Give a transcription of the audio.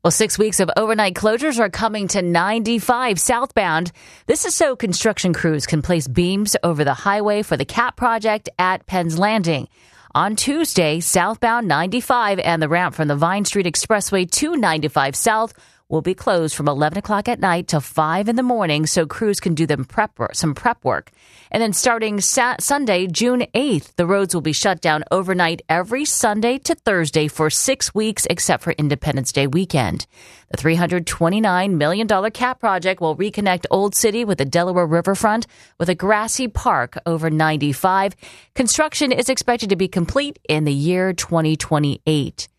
Well, 6 weeks of overnight closures are coming to 95 southbound. This is so construction crews can place beams over the highway for the CAP project at Penn's Landing. On Tuesday, southbound 95 and the ramp from the Vine Street Expressway to 95 South will be closed from 11 o'clock at night till 5 in the morning so crews can do some prep work. And then starting Sunday, June 8th, the roads will be shut down overnight every Sunday to Thursday for 6 weeks except for Independence Day weekend. The $329 million CAP project will reconnect Old City with the Delaware Riverfront with a grassy park over 95. Construction is expected to be complete in the year 2028.